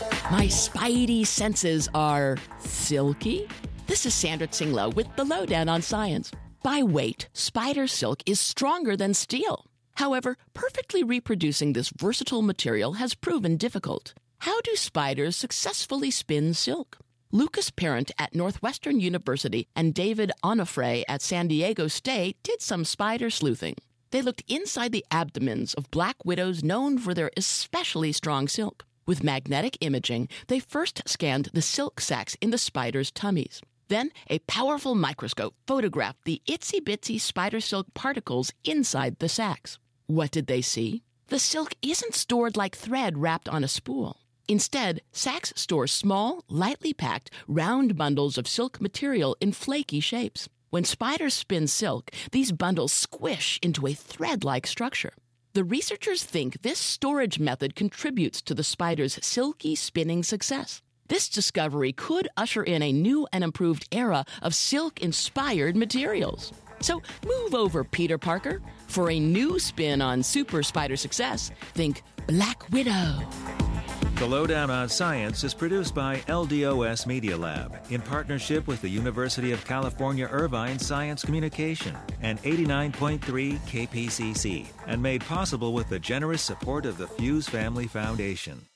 My spidey senses are silky. This is Sandra Tsinglow with the Lowdown on Science. By weight, spider silk is stronger than steel. However, perfectly reproducing this versatile material has proven difficult. How do spiders successfully spin silk? Lucas Parent at Northwestern University and David Onofre at San Diego State did some spider sleuthing. They looked inside the abdomens of black widows known for their especially strong silk. With magnetic imaging, they first scanned the silk sacs in the spiders' tummies. Then, a powerful microscope photographed the itsy-bitsy spider silk particles inside the sacs. What did they see? The silk isn't stored like thread wrapped on a spool. Instead, sacs store small, lightly packed, round bundles of silk material in flaky shapes. When spiders spin silk, these bundles squish into a thread-like structure. The researchers think this storage method contributes to the spider's silky spinning success. This discovery could usher in a new and improved era of silk-inspired materials. So move over, Peter Parker. For a new spin on super spider success, think Black Widow. The Lowdown on Science is produced by LDOS Media Lab in partnership with the University of California Irvine Science Communication and 89.3 KPCC, and made possible with the generous support of the Fuse Family Foundation.